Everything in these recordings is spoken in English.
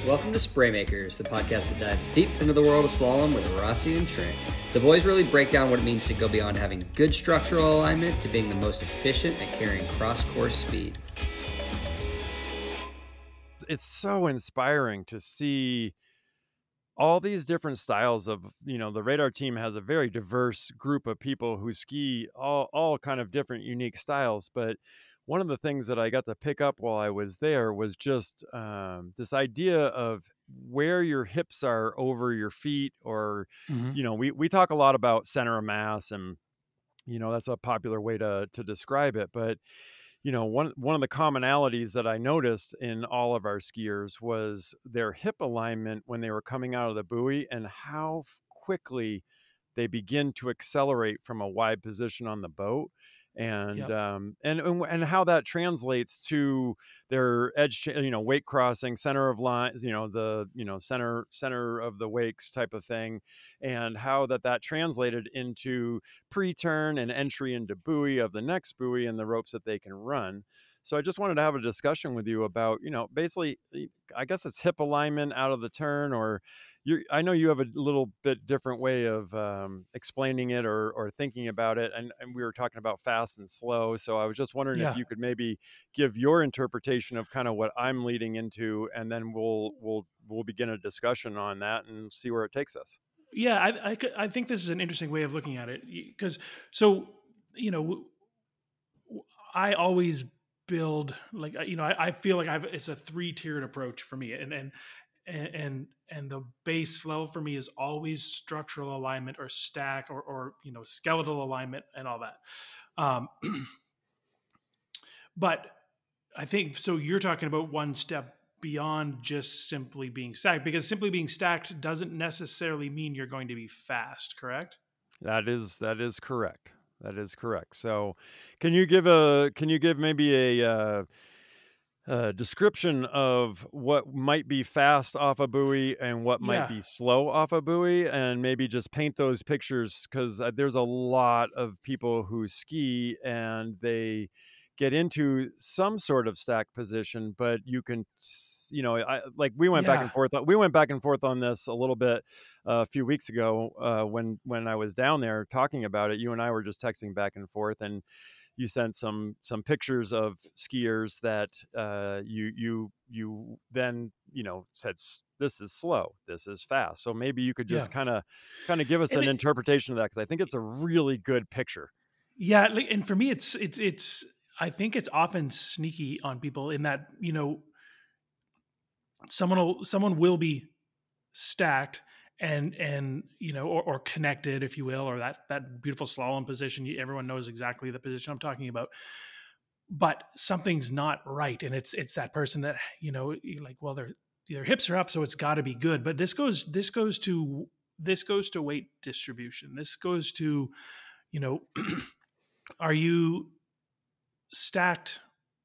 Welcome to Spraymakers, the podcast that dives deep into the world of slalom with Rossi and Trent. The boys really break down what it means to go beyond having good structural alignment to being the most efficient at carrying cross-course speed. It's so inspiring to see all these different styles of, the Radar team has a very diverse group of people who ski all kind of different unique styles. But one of the things that I got to pick up while I was there was just this idea of where your hips are over your feet, or, we talk a lot about center of mass, and, that's a popular way to describe it. But one of the commonalities that I noticed in all of our skiers was their hip alignment when they were coming out of the buoy, and how quickly they begin to accelerate from a wide position on the boat, and Yep. and how that translates to their edge, wake crossing, center of line, the center of the wakes type of thing, and how that translated into pre-turn and entry into buoy of the next buoy and the ropes that they can run. So I just wanted to have a discussion with you about, basically, I guess it's hip alignment out of the turn, or I know you have a little bit different way of explaining it, or thinking about it. And we were talking about fast and slow. So I was just wondering if Yeah. you could maybe give your interpretation of kind of what I'm leading into, and then we'll begin a discussion on that and see where it takes us. Yeah. I think this is an interesting way of looking at it because, so, I always build like, I feel like it's a 3-tiered approach for me. And the base flow for me is always structural alignment or stack or skeletal alignment and all that. But I think so. You're talking about one step beyond just simply being stacked, because simply being stacked doesn't necessarily mean you're going to be fast, correct? That is correct. That is correct. So, can you give maybe a description of what might be fast off a buoy and what might Yeah. be slow off a buoy, and maybe just paint those pictures, because there's a lot of people who ski and they get into some sort of stack position, but you can, we went back Yeah. and forth. We went back and forth on this a little bit a few weeks ago when I was down there talking about it. You and I were just texting back and forth, and you sent some pictures of skiers that you then said, this is slow, this is fast. So maybe you could Yeah. just kind of give us And an it, interpretation of that, because I think it's a really good picture. yeah, and for me, it's. I think it's often sneaky on people in that someone will be stacked and or connected, if you will, or that beautiful slalom position. Everyone knows exactly the position I'm talking about, but something's not right, and it's that person that you're like, well, their hips are up, so it's got to be good. But this goes to weight distribution. This goes to are you stacked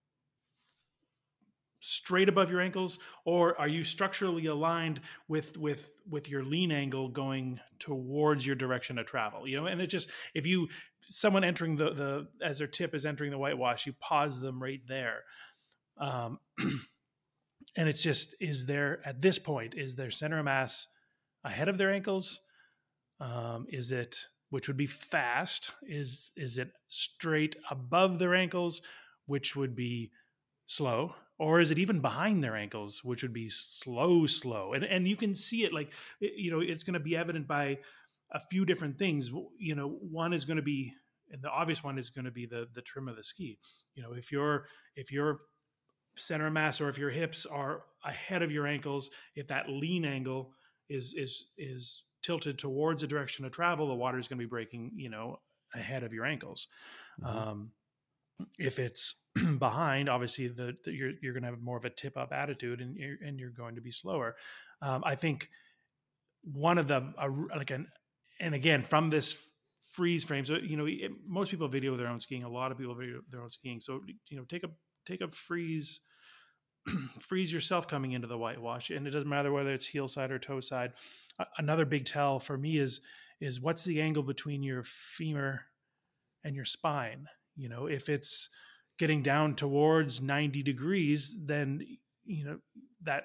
straight above your ankles, or are you structurally aligned with your lean angle going towards your direction of travel? And it just, if you someone entering the as their tip is entering the whitewash, you pause them right there. um and it's just, is there, at this point, is their center of mass ahead of their ankles? Is it, which would be fast, is it straight above their ankles, which would be slow? Or is it even behind their ankles, which would be slow? And you can see it, like, it's going to be evident by a few different things. One is going to be, and the obvious one is going to be the trim of the ski. If your center of mass, or if your hips are ahead of your ankles, if that lean angle is tilted towards the direction of travel, the water is going to be breaking ahead of your ankles. Mm-hmm. If it's behind, obviously you're going to have more of a tip up attitude, and you're going to be slower. I think one of the and again, from this freeze frame, so most people video their own skiing. A lot of people video their own skiing. So take a freeze freeze yourself coming into the whitewash, and it doesn't matter whether it's heel side or toe side. Another big tell for me is what's the angle between your femur and your spine. If it's getting down towards 90 degrees, then that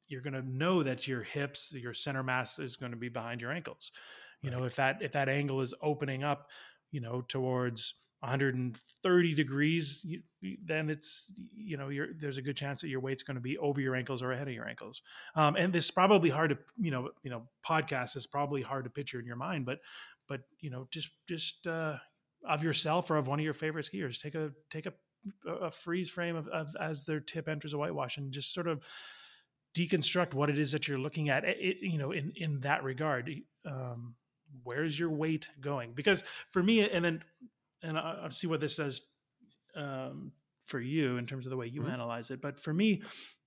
you're going to know that your hips, your center mass is going to be behind your ankles. You know, Right. if that angle is opening up, you know, towards 130 degrees, then it's, you know, there's a good chance that your weight's going to be over your ankles or ahead of your ankles. And this is probably hard to, podcast is probably hard to picture in your mind, but you know, just of yourself or of one of your favorite skiers, take a freeze frame of as their tip enters a whitewash, and just sort of deconstruct what it is that you're looking at, you know, in that regard. Where's your weight going? Because for me, and I'll see what this does for you in terms of the way you Mhm. analyze it. But for me,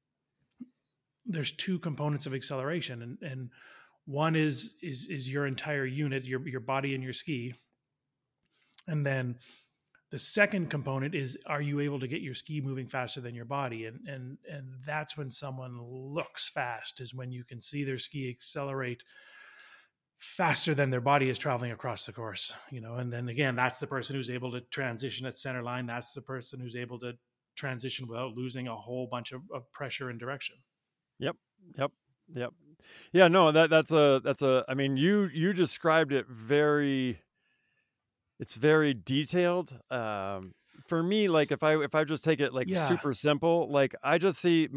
there's two components of acceleration, and one is your entire unit, your body and your ski, and then the second component is, are you able to get your ski moving faster than your body? And that's when someone looks fast, is when you can see their ski accelerate faster than their body is traveling across the course, you know. And then again, that's the person who's able to transition at center line. That's the person who's able to transition without losing a whole bunch of pressure and direction. Yep. Yep. Yep. Yeah, no, that's a I mean, you described it very, it's very detailed. For me, like if I just take it like Yeah. super simple, like I just see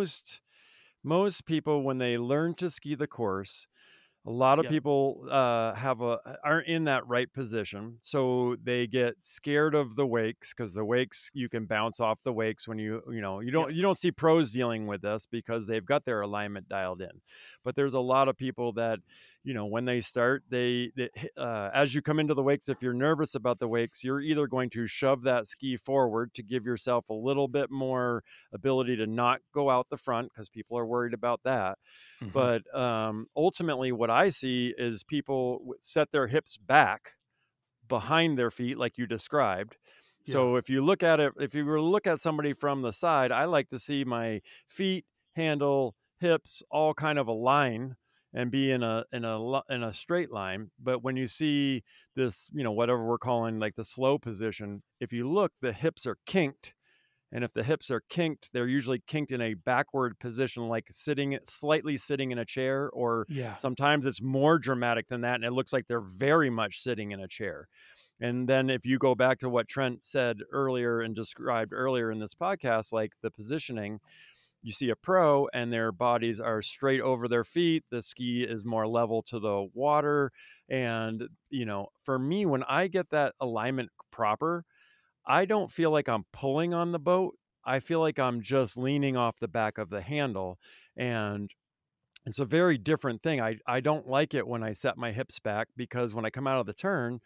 most people when they learn to ski the course, a lot of Yep. people aren't in that right position, so they get scared of the wakes, because the wakes, you can bounce off the wakes when Yep. you don't see pros dealing with this because they've got their alignment dialed in. But there's a lot of people that, when they start, they as you come into the wakes, if you're nervous about the wakes, you're either going to shove that ski forward to give yourself a little bit more ability to not go out the front, because people are worried about that. Mm-hmm. But ultimately, what I see is people set their hips back behind their feet, like you described. Yeah. So if you look at it, if you were to look at somebody from the side, I like to see my feet, handle, hips all kind of align and be in a straight line. But when you see this, whatever we're calling like the slow position, if you look, the hips are kinked. And if the hips are kinked, they're usually kinked in a backward position, like slightly sitting in a chair, or Yeah. sometimes it's more dramatic than that, and it looks like they're very much sitting in a chair. And then if you go back to what Trent said earlier and described earlier in this podcast, like the positioning, you see a pro and their bodies are straight over their feet. The ski is more level to the water. And, for me, when I get that alignment proper, I don't feel like I'm pulling on the boat. I feel like I'm just leaning off the back of the handle. And it's a very different thing. I don't like it when I set my hips back, because when I come out of the turn,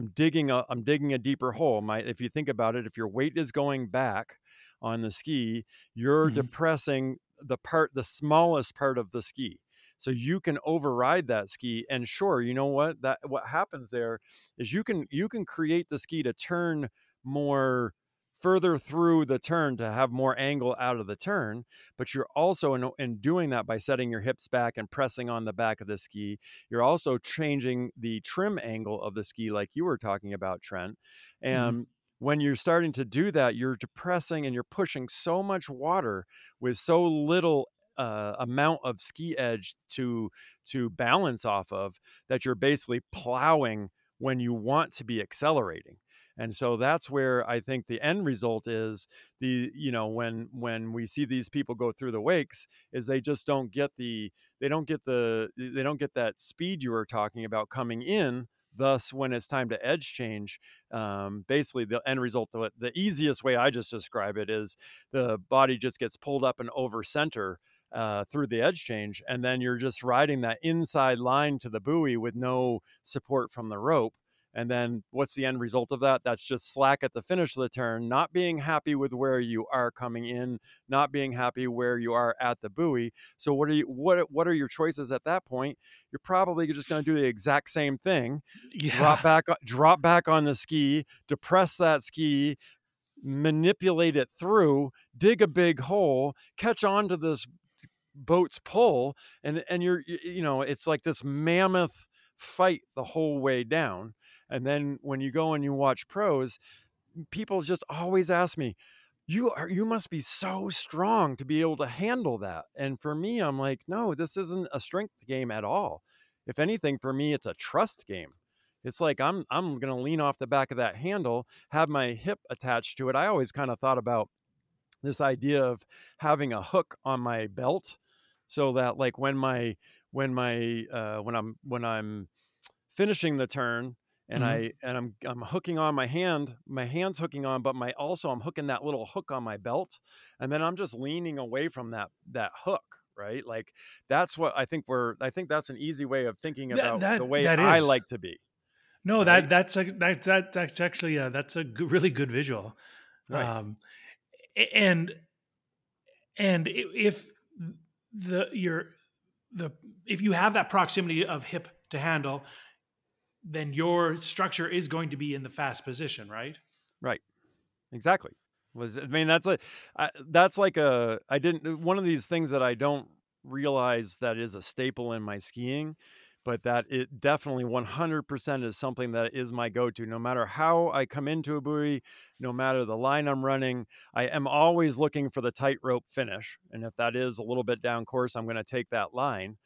I'm digging a deeper hole. If you think about it, if your weight is going back on the ski, you're Mm-hmm. depressing the smallest part of the ski. So you can override that ski. And sure, you know what happens there is you can create the ski to turn more further through the turn, to have more angle out of the turn. But you're also, in doing that, by setting your hips back and pressing on the back of the ski, you're also changing the trim angle of the ski, like you were talking about, Trent. Mm-hmm. And when you're starting to do that, you're depressing and you're pushing so much water with so little amount of ski edge to balance off of, that you're basically plowing when you want to be accelerating. And so that's where I think the end result is, when we see these people go through the wakes, is they just don't get that speed you were talking about coming in. Thus, when it's time to edge change, basically the end result of it, the easiest way I just describe it, is the body just gets pulled up and over center through the edge change, and then you're just riding that inside line to the buoy with no support from the rope. And then what's the end result of that? That's just slack at the finish of the turn, not being happy with where you are coming in, not being happy where you are at the buoy. So what are your choices at that point? You're probably just going to do the exact same thing. Yeah. Drop back on the ski, depress that ski, manipulate it through, dig a big hole, catch on to this boat's pull, and it's like this mammoth fight the whole way down. And then when you go and you watch pros, people just always ask me, you must be so strong to be able to handle that. And for me, I'm like, no, this isn't a strength game at all. If anything, for me, it's a trust game. It's like I'm gonna lean off the back of that handle, have my hip attached to it. I always kind of thought about this idea of having a hook on my belt, so that like when I'm finishing the turn, and Hmm. I'm hooking on my hand's hooking on, but I'm hooking that little hook on my belt, and then I'm just leaning away from that hook, right? Like I think that's an easy way of thinking That about the that way that I is like to be, no right? that's actually that's a really good visual, Right. um, and if the your the if you have that proximity of hip to handle, then your structure is going to be in the fast position, right? Right. Exactly. Was I mean that's like a I didn't one of these things that I don't realize that is a staple in my skiing, but that it definitely 100% is something that is my go-to. No matter how I come into a buoy, no matter the line I'm running, I am always looking for the tightrope finish. And if that is a little bit down course, I'm going to take that line.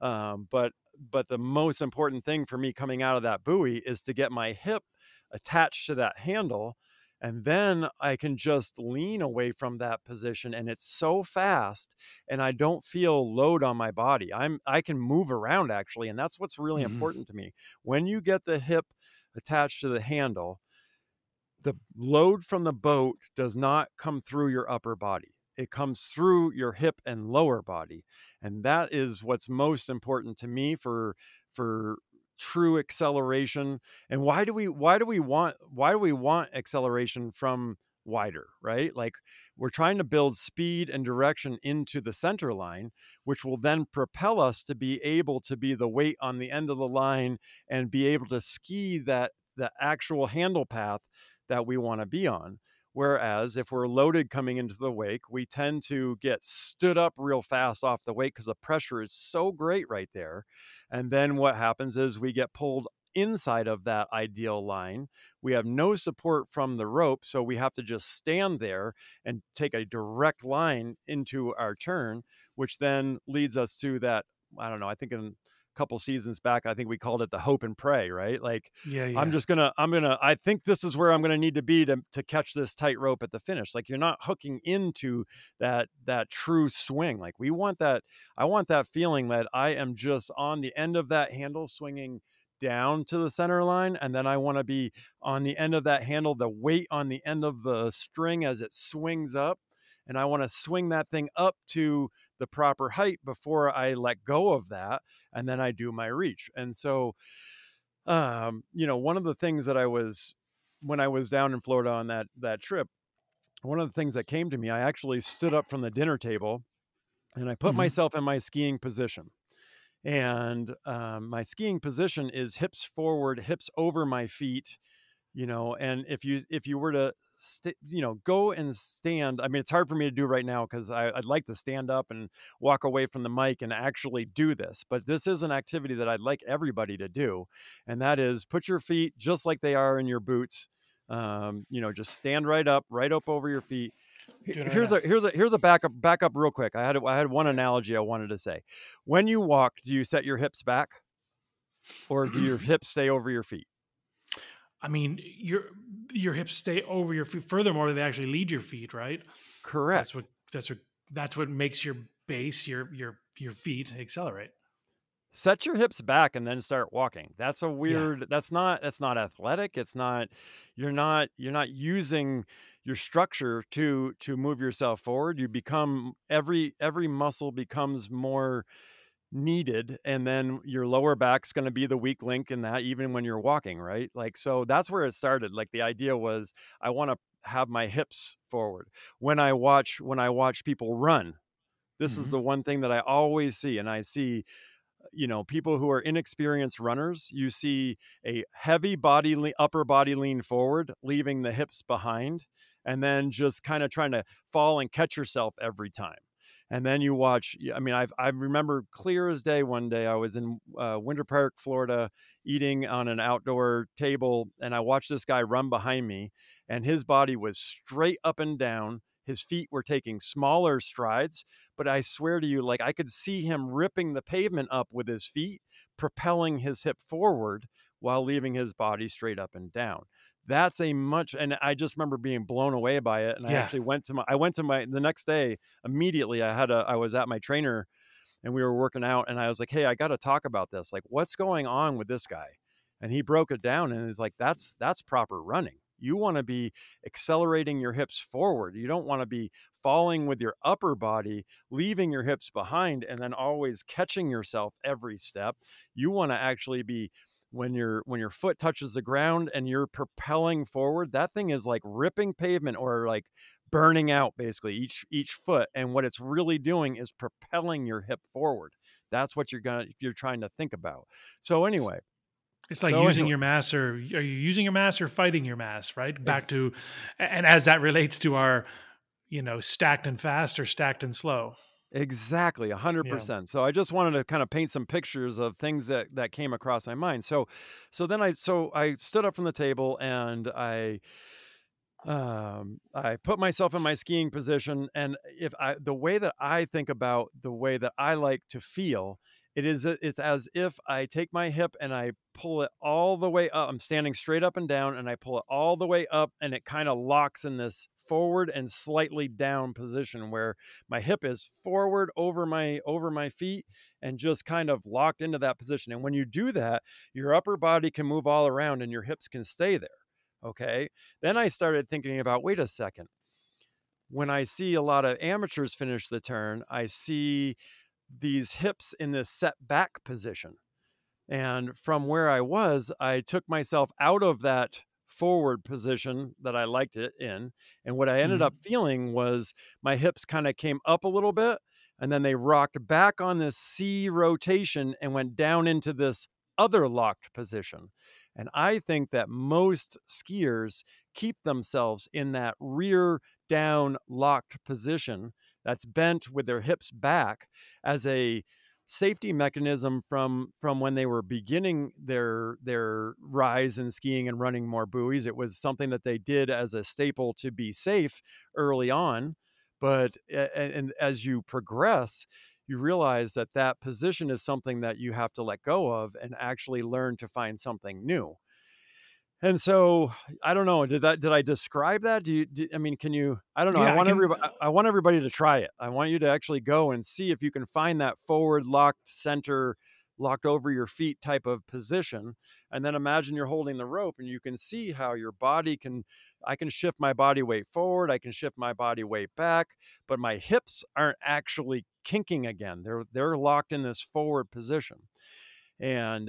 But the most important thing for me coming out of that buoy is to get my hip attached to that handle, and then I can just lean away from that position, and it's so fast, and I don't feel load on my body. I can move around actually, and that's what's really Hmm. important to me. When you get the hip attached to the handle, the load from the boat does not come through your upper body. It comes through your hip and lower body. And that is what's most important to me for true acceleration. And why do we want acceleration from wider, right? Like we're trying to build speed and direction into the center line, which will then propel us to be able to be the weight on the end of the line and be able to ski that the actual handle path that we want to be on. Whereas if we're loaded coming into the wake, we tend to get stood up real fast off the wake because the pressure is so great right there. And then what happens is we get pulled inside of that ideal line. We have no support from the rope, so we have to just stand there and take a direct line into our turn, which then leads us to that. I don't know. I think in a couple seasons back, I think we called it the hope and pray, right? Like Yeah, yeah. I think this is where I'm gonna need to be to catch this tight rope at the finish. Like you're not hooking into that true swing. Like we want that. I want that feeling that I am just on the end of that handle swinging down to the center line, and then I want to be on the end of that handle, the weight on the end of the string as it swings up, and I want to swing that thing up to the proper height before I let go of that, and then I do my reach. And so one of the things that I was when I was down in Florida on that trip, one of the things that came to me, I actually stood up from the dinner table and I put Hmm. myself in my skiing position. And my skiing position is hips forward, hips over my feet, and if you were to go and stand. I mean, it's hard for me to do right now because I'd like to stand up and walk away from the mic and actually do this, but this is an activity that I'd like everybody to do, and that is put your feet just like they are in your boots. Just stand right up over your feet. Doing it right Here's now. a backup real quick. I had one Okay. analogy I wanted to say. When you walk, do you set your hips back, or do your hips stay over your feet? I mean, your hips stay over your feet. Furthermore, they actually lead your feet, right? That's Correct. what that's what that's what makes your base, your feet accelerate. Set your hips back and then start walking. That's a Yeah. weird that's not athletic. It's not you're not using your structure to move yourself forward. You become every muscle becomes more needed, and then your lower back's going to be the weak link in that, even when you're walking, right? Like, so that's where it started. Like the idea was I want to have my hips forward. When I watch people run, this is Hmm. the one thing that I always see. And I see, people who are inexperienced runners. You see a heavy upper body lean forward, leaving the hips behind, and then just kind of trying to fall and catch yourself every time. And then you watch. I mean, I remember clear as day. One day I was in Winter Park, Florida, eating on an outdoor table, and I watched this guy run behind me, and his body was straight up and down. His feet were taking smaller strides, but I swear to you, like I could see him ripping the pavement up with his feet, propelling his hip forward while leaving his body straight up and down. That's a much, and I just remember being blown away by it. And I Yeah. actually the next day immediately. I was at my trainer and we were working out, and I was like, hey, I got to talk about this. Like, what's going on with this guy? And he broke it down and he's like, that's proper running. You want to be accelerating your hips forward. You don't want to be falling with your upper body, leaving your hips behind, and then always catching yourself every step. You want to actually be, when your foot touches the ground and you're propelling forward, that thing is like ripping pavement or like burning out basically each foot. And what it's really doing is propelling your hip forward. That's what you're trying to think about. So anyway, it's like using your mass, or are you using your mass or fighting your mass, right? Back to, and as that relates to our, stacked and fast or stacked and slow. Exactly, 100%. So I just wanted to kind of paint some pictures of things that came across my mind. So then I stood up from the table and I put myself in my skiing position, and the way that I think about the way that I like to feel, it's as if I take my hip and I pull it all the way up. I'm standing straight up and down, and I pull it all the way up, and it kind of locks in this forward and slightly down position where my hip is forward over my feet and just kind of locked into that position. And when you do that, your upper body can move all around and your hips can stay there. Okay. Then I started thinking about, wait a second. When I see a lot of amateurs finish the turn, I see these hips in this set back position. And from where I was, I took myself out of that forward position that I liked it in. And what I ended up feeling was my hips kind of came up a little bit, and then they rocked back on this C rotation and went down into this other locked position. And I think that most skiers keep themselves in that rear down locked position that's bent with their hips back as a safety mechanism from when they were beginning their rise in skiing and running more buoys. It was something that they did as a staple to be safe early on. But and as you progress, you realize that position is something that you have to let go of and actually learn to find something new. And so I don't know, did I describe that? I mean, can you, I don't know. Yeah, I want everybody to try it. I want you to actually go and see if you can find that forward locked center, locked over your feet type of position. And then imagine you're holding the rope and you can see how your body I can shift my body weight forward. I can shift my body weight back, but my hips aren't actually kinking again. They're locked in this forward position. And,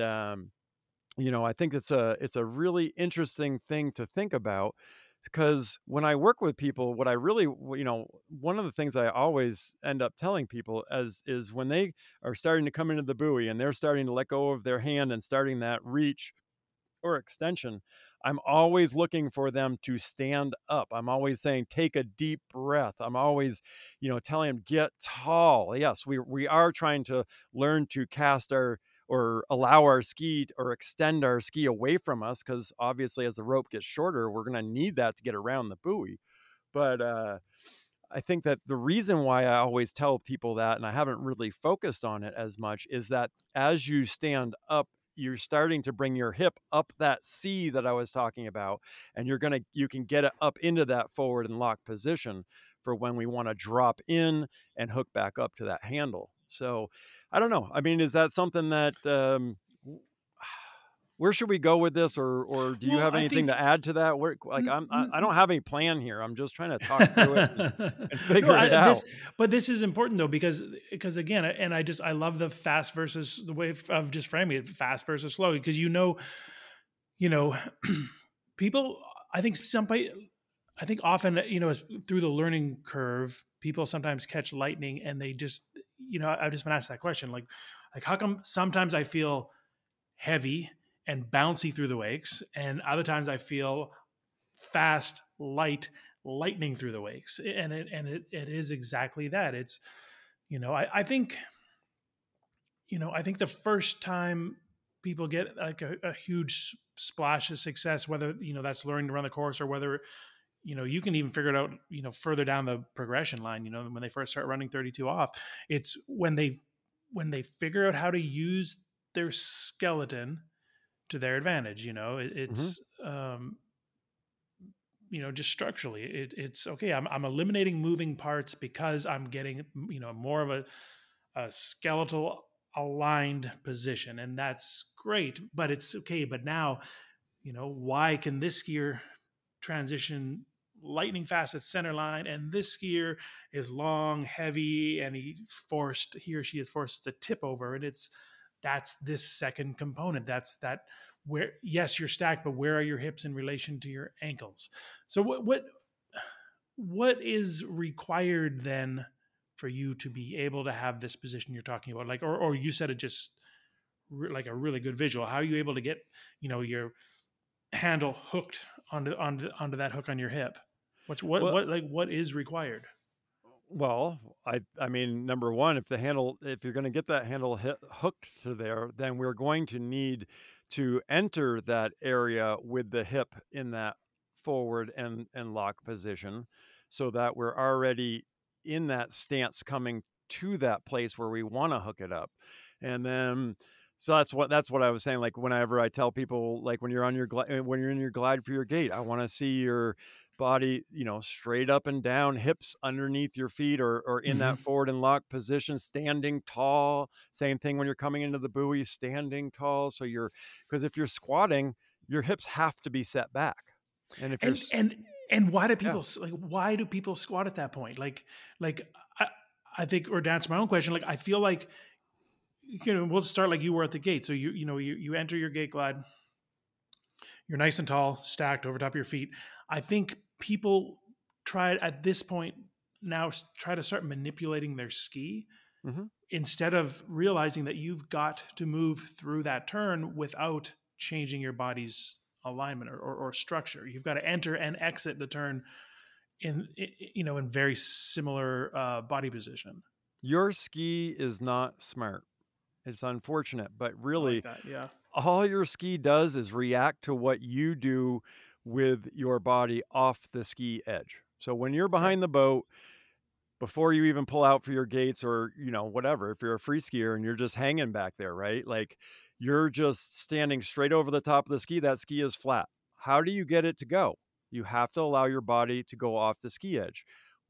I think it's a really interesting thing to think about, because when I work with people, what I really, one of the things I always end up telling people is when they are starting to come into the buoy and they're starting to let go of their hand and starting that reach or extension, I'm always looking for them to stand up. I'm always saying, take a deep breath. I'm always, telling them, get tall. Yes, we are trying to learn to cast or allow our ski or extend our ski away from us, because obviously as the rope gets shorter, we're going to need that to get around the buoy. But I think that the reason why I always tell people that, and I haven't really focused on it as much, is that as you stand up, you're starting to bring your hip up that C that I was talking about, and you can get it up into that forward and lock position for when we want to drop in and hook back up to that handle. So I don't know. I mean, is that something that, where should we go with this, or do you have anything to add to that? I don't have any plan here. I'm just trying to talk through it and figure it out. But this is important though, because again, and I love the fast versus the way of just framing it, fast versus slow, because people, I think often, through the learning curve, people sometimes catch lightning and they just, I've just been asked that question, like how come sometimes I feel heavy and bouncy through the wakes, and other times I feel fast, light, lightning through the wakes, and it is exactly that. It's, I think the first time people get like a huge splash of success, whether that's learning to run the course or whether you can even figure it out, further down the progression line, when they first start running 32 off. It's when they figure out how to use their skeleton to their advantage. Hmm. It's just structurally, it's okay. I'm eliminating moving parts because I'm getting, more of a skeletal aligned position, and that's great. But it's okay. But now, why can this skier transition lightning fast at center line, and this skier is long, heavy, and he or she is forced to tip over, and that's this second component. That's that where, yes, you're stacked, but where are your hips in relation to your ankles? So what is required then for you to be able to have this position you're talking about? Like, or you said it just like a really good visual. How are you able to get, your handle hooked onto that hook on your hip? Well, What is required? Well, I mean, number one, if you're going to get that handle hooked to there, then we're going to need to enter that area with the hip in that forward and lock position, so that we're already in that stance coming to that place where we want to hook it up. And then so that's what I was saying. Like whenever I tell people, like when you're when you're in your glide for your gait, I want to see your body, straight up and down, hips underneath your feet, or in Mm-hmm. that forward and lock position, standing tall. Same thing when you're coming into the buoy, standing tall. So because if you're squatting, your hips have to be set back. And if you're, And why do yeah, people squat at that point? Like I, I think, or to answer my own question, like I feel like, we'll start like you were at the gate. So you enter your gate glide, you're nice and tall, stacked over top of your feet. I think people try at this point now try to start manipulating their ski hmm, instead of realizing that you've got to move through that turn without changing your body's alignment or structure. You've got to enter and exit the turn in very similar body position. your ski is not smart. It's unfortunate, but I like really, that. Yeah. all your ski does is react to what you do with your body off the ski edge. So when you're Okay. behind the boat, before you even pull out for your gates, or whatever, if you're a free skier and you're just hanging back there, right, like you're just standing straight over the top of the ski, that ski is flat. How do you get it to go? You have to allow your body to go off the ski edge.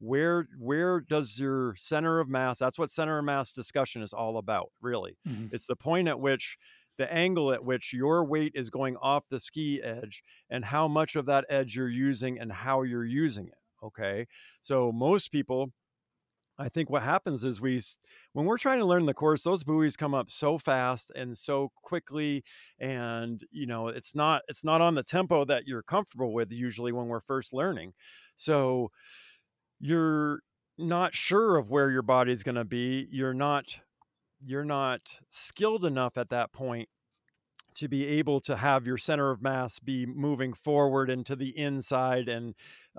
Where does your center of mass, that's what center of mass discussion is all about, really. Mm-hmm. It's the point at which, the angle at which your weight is going off the ski edge, and how much of that edge you're using and how you're using it. Okay, so most people, I think what happens is when we're trying to learn the course, those buoys come up so fast and so quickly, and it's not on the tempo that you're comfortable with usually when we're first learning. So you're not sure of where your body's going to be. You're not skilled enough at that point to be able to have your center of mass be moving forward and to the inside, and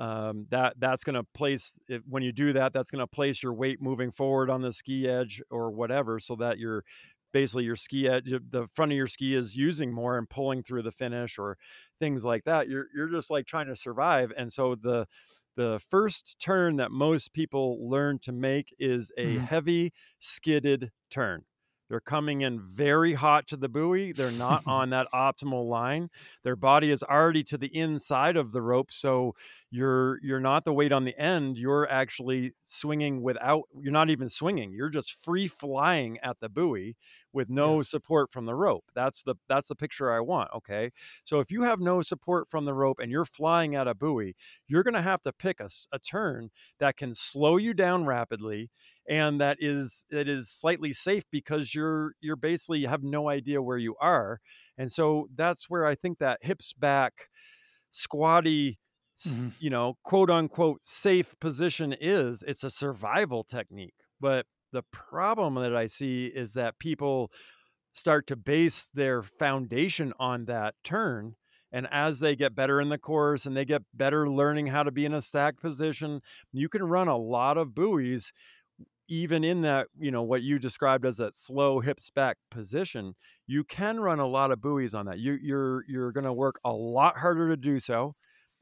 that's going to when you do that, that's going to place your weight moving forward on the ski edge or whatever, so that your ski edge, the front of your ski, is using more and pulling through the finish or things like that. You're just like trying to survive. And so the first turn that most people learn to make is a Mm-hmm. heavy skidded turn. They're coming in very hot to the buoy. They're not on that optimal line. Their body is already to the inside of the rope, so you're not the weight on the end. You're actually swinging without. You're not even swinging. You're just free flying at the buoy with Yeah. no support from the rope. That's the picture I want. Okay, so if you have no support from the rope and you're flying at a buoy, you're going to have to pick a turn that can slow you down rapidly, and that is slightly safe, because you're basically have no idea where you are. And so that's where I think that hips back, squatty, Mm-hmm. quote unquote safe position is. It's a survival technique. But the problem that I see is that people start to base their foundation on that turn, and as they get better in the course and they get better learning how to be in a stacked position, you can run a lot of buoys even in that, what you described as that slow hips back position. You can run a lot of buoys on that. You're going to work a lot harder to do so.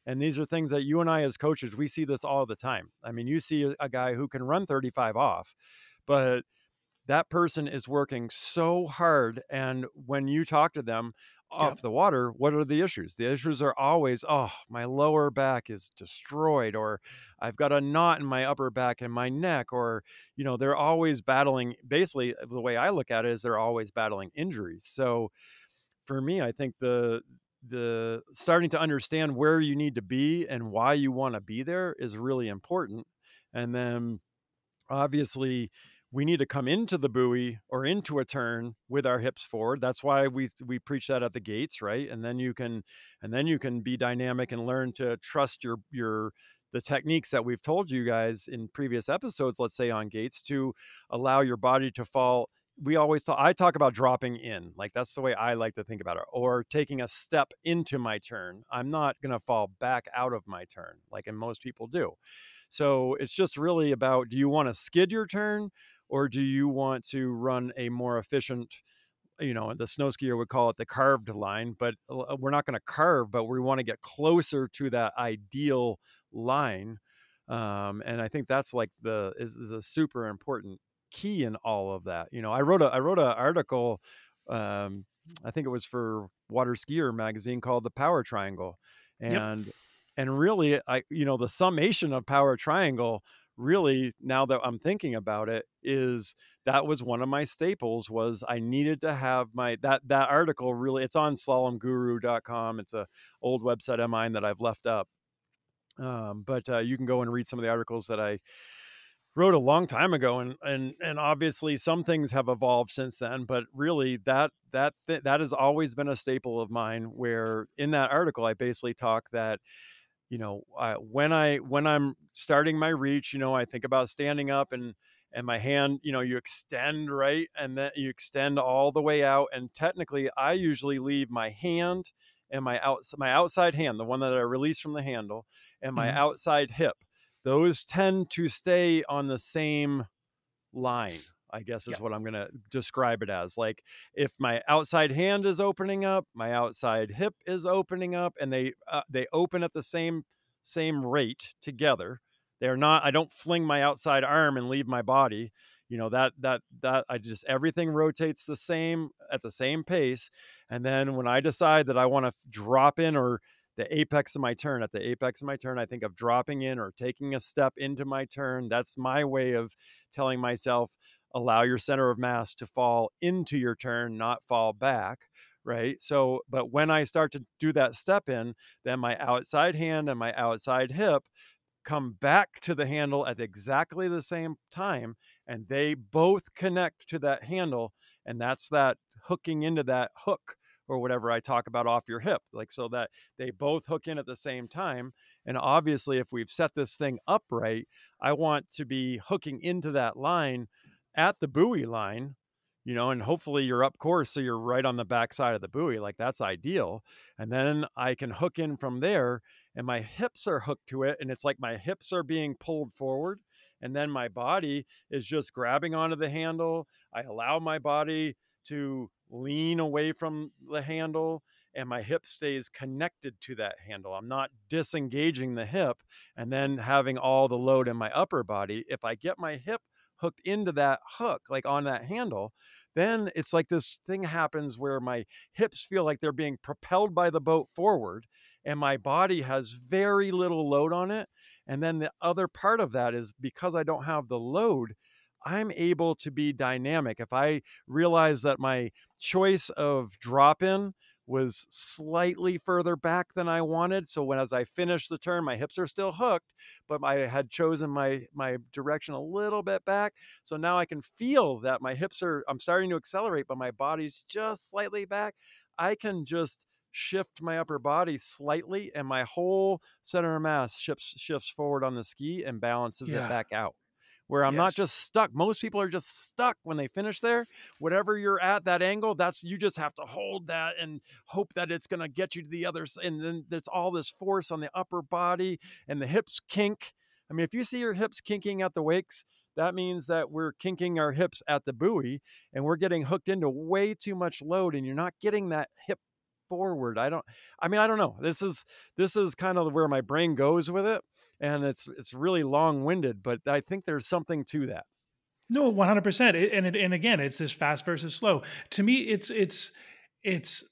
And these are things that you and I as coaches, we see this all the time. I mean, you see a guy who can run 35 off, but that person is working so hard. And when you talk to them Yep. off the water, what are the issues? The issues are always, oh, my lower back is destroyed, or I've got a knot in my upper back and my neck, or, they're always battling. Basically, the way I look at it is they're always battling injuries. So for me, I think the starting to understand where you need to be and why you want to be there is really important. And then obviously we need to come into the buoy or into a turn with our hips forward. That's why we preach that at the gates, right? And then you can be dynamic and learn to trust your the techniques that we've told you guys in previous episodes, let's say on gates, to allow your body to fall. I talk about dropping in, like that's the way I like to think about it, or taking a step into my turn. I'm not going to fall back out of my turn like most people do. So it's just really about, do you want to skid your turn, or do you want to run a more efficient, the snow skier would call it the carved line, but we're not going to carve, but we want to get closer to that ideal line. And I think that's like is a super important key in all of that. I wrote an article, I think it was for Water Skier magazine, called The Power Triangle. Yep. And really, the summation of Power Triangle, really, now that I'm thinking about it, is that was one of my staples. Was I needed to have that article. Really, it's on slalomguru.com. It's a old website of mine that I've left up. But you can go and read some of the articles that I wrote a long time ago, and obviously some things have evolved since then, but really that has always been a staple of mine, where in that article I basically talk that, when I'm starting my reach, I think about standing up, and my hand, you extend, right, and then you extend all the way out, and technically I usually leave my hand and my outside hand, the one that I release from the handle, and my Mhm. outside hip, those tend to stay on the same line, I guess is Yep. what I'm going to describe it as. Like, if my outside hand is opening up, my outside hip is opening up, and they open at the same rate together. They're not, I don't fling my outside arm and leave my body. That I just, everything rotates the same at the same pace. And then when I decide that I want to drop in, or the apex of my turn, at the apex of my turn, I think of dropping in or taking a step into my turn. That's my way of telling myself, allow your center of mass to fall into your turn, not fall back. Right. So, but when I start to do that step in, then my outside hand and my outside hip come back to the handle at exactly the same time, and they both connect to that handle. And that's that hooking into that hook, or whatever I talk about, off your hip, like, so that they both hook in at the same time. And obviously, if we've set this thing upright, I want to be hooking into that line at the buoy line, and hopefully you're up course, so you're right on the back side of the buoy. Like, that's ideal. And then I can hook in from there, and my hips are hooked to it, and it's like my hips are being pulled forward, and then my body is just grabbing onto the handle. I allow my body to lean away from the handle, and my hip stays connected to that handle. I'm not disengaging the hip and then having all the load in my upper body. If I get my hip hooked into that hook, like on that handle, then it's like this thing happens where my hips feel like they're being propelled by the boat forward, and my body has very little load on it. And then the other part of that is, because I don't have the load, I'm able to be dynamic. If I realize that my choice of drop in was slightly further back than I wanted, so as I finish the turn, my hips are still hooked, but I had chosen my direction a little bit back. So now I can feel that I'm starting to accelerate, but my body's just slightly back. I can just shift my upper body slightly, and my whole center of mass shifts forward on the ski and balances it Yeah. back out, where I'm not Yes. just stuck. Most people are just stuck when they finish there. Whatever you're at, that angle, you just have to hold that and hope that it's going to get you to the other side. And then there's all this force on the upper body, and the hips kink. I mean, if you see your hips kinking at the wakes, that means that we're kinking our hips at the buoy, and we're getting hooked into way too much load, and you're not getting that hip forward. I don't know. This is kind of where my brain goes with it. And it's really long-winded, but I think there's something to that. No, 100%. And again, it's this fast versus slow. To me, it's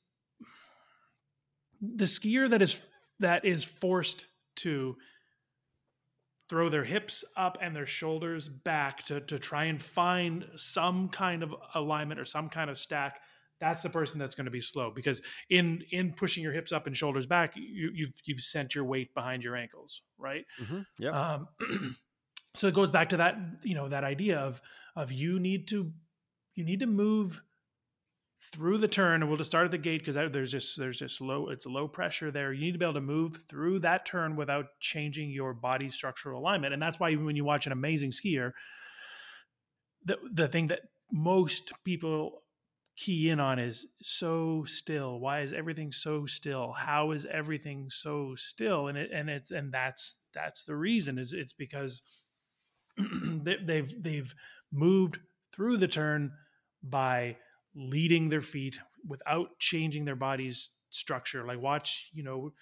the skier that is forced to throw their hips up and their shoulders back to try and find some kind of alignment or some kind of stack. That's the person that's going to be slow, because in pushing your hips up and shoulders back, you've sent your weight behind your ankles, right? Yeah. So it goes back to that, that idea of you need to move through the turn, and we'll just start at the gate, because there's just low pressure there. You need to be able to move through that turn without changing your body structural alignment. And that's why when you watch an amazing skier, the thing that most people key in on is so still. Why is everything so still? How is everything so still? And that's the reason. Is it's because they've moved through the turn by leading their feet without changing their body's structure. Like watch,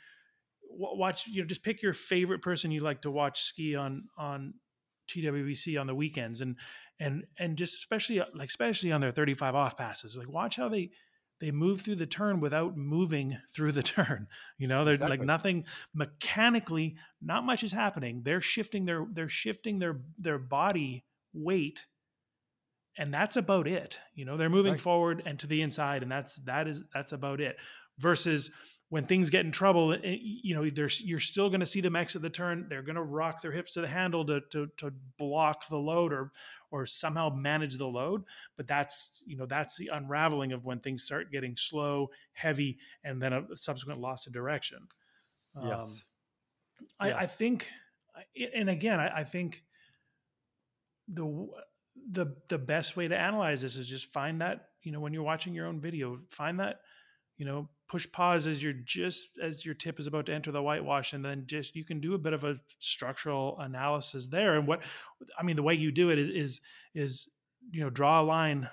just pick your favorite person you like to watch ski on TWBC on the weekends, and just especially on their 35 off passes. Like watch how they move through the turn without moving through the turn. They're Exactly. like nothing mechanically, not much is happening. They're shifting their body weight, and that's about it. They're moving Right. forward and to the inside, and that's about it. Versus when things get in trouble, you're still going to see them exit the turn. They're going to rock their hips to the handle to block the load or somehow manage the load. But that's the unraveling of when things start getting slow, heavy, and then a subsequent loss of direction. Yes. I think, and again, I think the best way to analyze this is just find that, when you're watching your own video, find that, push pause as your tip is about to enter the whitewash, and then just you can do a bit of a structural analysis there. And the way you do it is draw a line,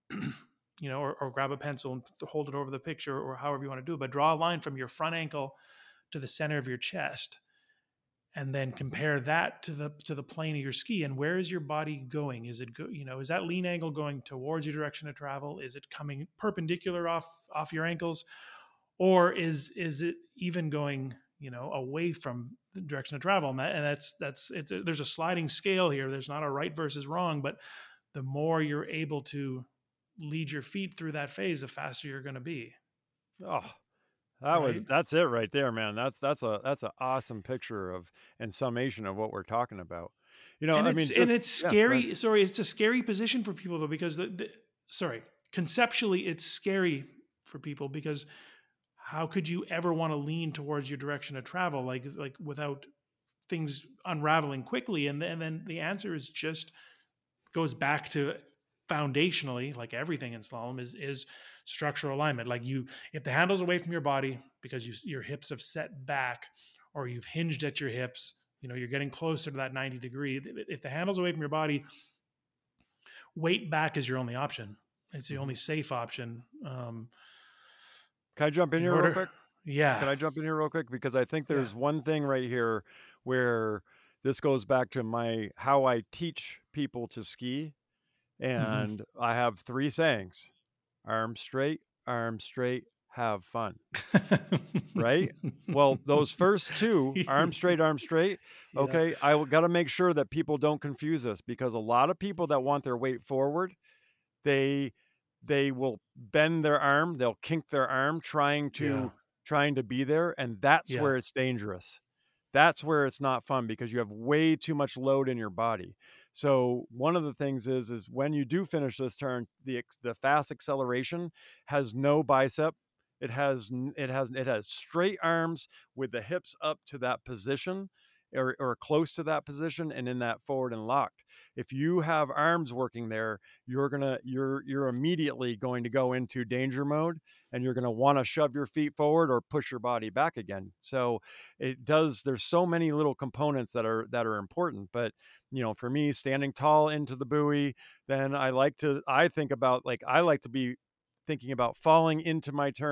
or grab a pencil and hold it over the picture, or however you want to do it, but draw a line from your front ankle to the center of your chest, and then compare that to the plane of your ski. And where is your body going? Is it is that lean angle going towards your direction of travel? Is it coming perpendicular off your ankles, or is it even going away from the direction of travel? And that's there's a sliding scale here. There's not a right versus wrong, but the more you're able to lead your feet through that phase, the faster you're going to be. Oh, Right? that's it right there, man. That's an awesome picture of and summation of what we're talking about. It's scary. Right. Sorry, it's a scary position for people though, because conceptually it's scary for people, because how could you ever want to lean towards your direction of travel, like without things unraveling quickly? And then the answer is just goes back to foundationally, like everything in slalom, is structural alignment. Like if the handle's away from your body because your hips have set back, or you've hinged at your hips, you're getting closer to that 90 degree. If the handle's away from your body, weight back is your only option. It's the only safe option. Can I jump in here real quick? Yeah. Can I jump in here real quick? Because I think there's one thing right here where this goes back to how I teach people to ski. And I have 3 sayings: arms straight, have fun. Right? Well, those first 2, arm straight. Okay. I got to make sure that people don't confuse us, because a lot of people that want their weight forward, they will bend their arm. They'll kink their arm trying to be there. And that's where it's dangerous. That's where it's not fun, because you have way too much load in your body. So one of the things is when you do finish this turn, the fast acceleration has no bicep. It has straight arms with the hips up to that position, or close to that position, and in that forward and locked. If you have arms working there, you're immediately going to go into danger mode, and you're going to want to shove your feet forward or push your body back again. So there's so many little components that are important. But for me, standing tall into the buoy, then I like to be thinking about falling into my turn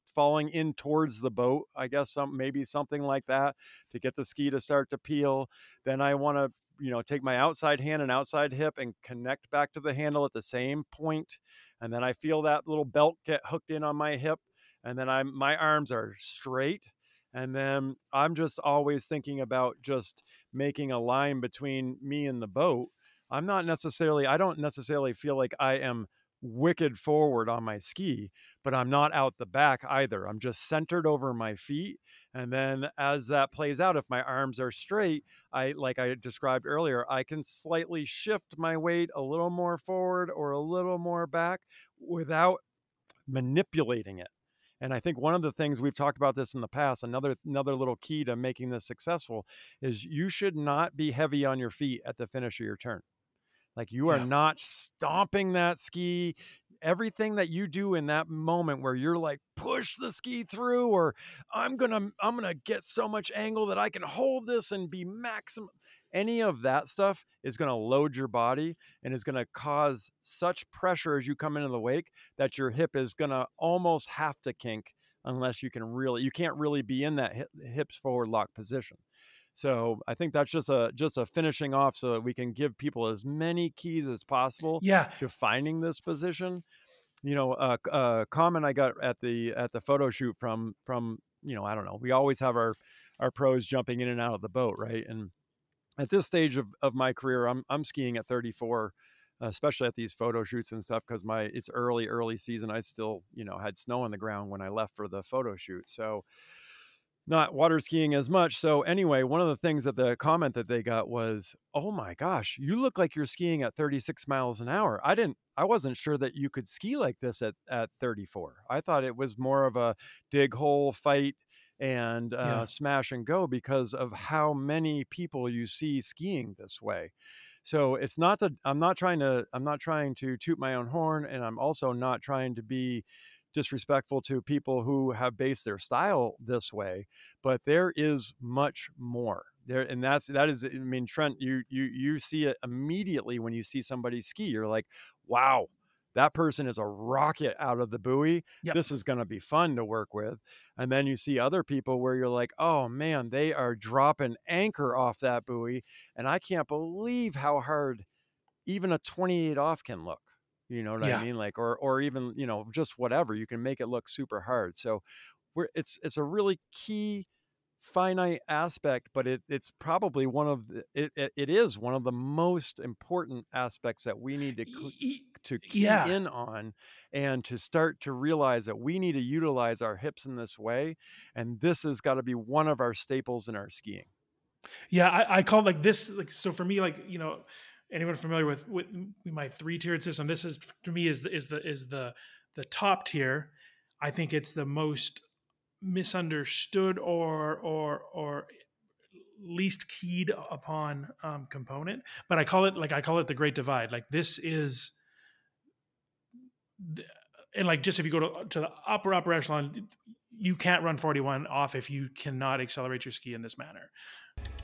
falling in towards the boat, I guess, maybe something like that, to get the ski to start to peel. Then I want to, take my outside hand and outside hip and connect back to the handle at the same point. And then I feel that little belt get hooked in on my hip. And then my arms are straight. And then I'm just always thinking about just making a line between me and the boat. I don't necessarily feel like I am wicked forward on my ski, but I'm not out the back either. I'm just centered over my feet. And then as that plays out, if my arms are straight, like I described earlier, I can slightly shift my weight a little more forward or a little more back without manipulating it. And I think one of the things, we've talked about this in the past, another little key to making this successful is you should not be heavy on your feet at the finish of your turn. Like, you are not stomping that ski. Everything that you do in that moment where you're like, push the ski through, or I'm gonna get so much angle that I can hold this and be maximum. Any of that stuff is going to load your body and is going to cause such pressure as you come into the wake that your hip is going to almost have to kink, unless you can't really be in that hips forward lock position. So I think that's just a finishing off so that we can give people as many keys as possible to finding this position. A comment I got at the photo shoot from, I don't know, we always have our pros jumping in and out of the boat, right? And at this stage of my career, I'm skiing at 34, especially at these photo shoots and stuff, because it's early season. I still, had snow on the ground when I left for the photo shoot. So not water skiing as much. So anyway, one of the things that the comment that they got was, "Oh my gosh, you look like you're skiing at 36 miles an hour. I wasn't sure that you could ski like this at 34. I thought it was more of a dig hole fight and smash and go because of how many people you see skiing this way." So I'm not trying to toot my own horn, and I'm also not trying to be disrespectful to people who have based their style this way, but there is much more there. And that is, I mean, Trent, you see it immediately when you see somebody ski. You're like, wow, that person is a rocket out of the buoy. This is going to be fun to work with. And then you see other people where you're like, oh man, they are dropping anchor off that buoy. And I can't believe how hard even a 28 off can look. You know what I mean? Like, or even, just whatever, you can make it look super hard. So it's a really key finite aspect, but it's probably it is one of the most important aspects that we need to key in on, and to start to realize that we need to utilize our hips in this way. And this has got to be one of our staples in our skiing. Yeah. I call like this, like, so for me, like, anyone familiar with my 3-tiered system, this is, to me, is the top tier. I think it's the most misunderstood or least keyed upon component, but I call it the Great Divide. Like, this is and like, just if you go to the upper echelon, you can't run 41 off if you cannot accelerate your ski in this manner.